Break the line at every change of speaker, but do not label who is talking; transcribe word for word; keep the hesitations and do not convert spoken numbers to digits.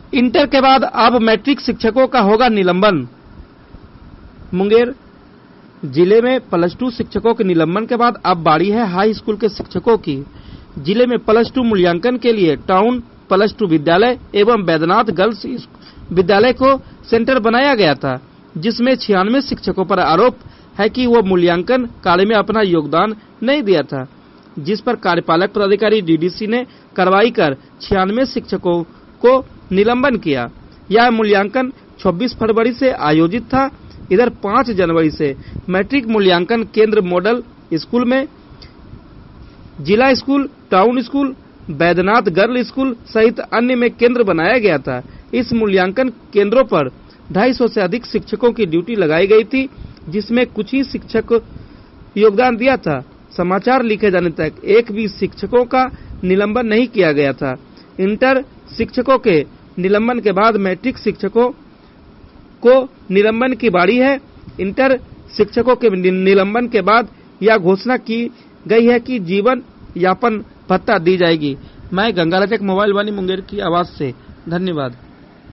Inter के बाद अब मैट्रिक शिक्षकों का होगा निलंबन। मुंगेर जिले में प्लस टू शिक्षकों के निलंबन के बाद अब बारी है हाई स्कूल के शिक्षकों की। जिले में प्लस टू मूल्यांकन के लिए टाउन प्लस टू विद्यालय एवं बैद्यनाथ गर्ल्स विद्यालय को सेंटर बनाया गया था, जिसमें छियानवे शिक्षकों पर आरोप है कि वो मूल्यांकन कार्य में अपना योगदान नहीं दिया था, जिस पर कार्यपालक पदाधिकारी डीडीसी ने कार्रवाई कर छियानवे शिक्षकों को निलंबन किया। यह मूल्यांकन छब्बीस फरवरी से आयोजित था। इधर पाँच जनवरी से मैट्रिक मूल्यांकन केंद्र मॉडल स्कूल में जिला school, town school, Baidyanath girl school सहित अन्य में केंद्र बनाया गया था। इस मूल्यांकन केंद्रों पर ढाई सौ से अधिक शिक्षकों की ड्यूटी लगाई गई थी, जिसमें कुछ ही शिक्षक योगदान दिया था। समाचार लिखे जाने तक एक भी शिक्षकों का निलंबन नहीं किया गया था। इंटर शिक्षकों के निलंबन के बाद मैट्रिक शिक्षकों को निलंबन की बारी है। इंटर शिक्षकों के निलंबन के बाद यह घोषणा की गई है कि जीवन यापन भत्ता दी जाएगी। मैं गंगा रजक मोबाइल वाणी मुंगेर की आवाज से धन्यवाद।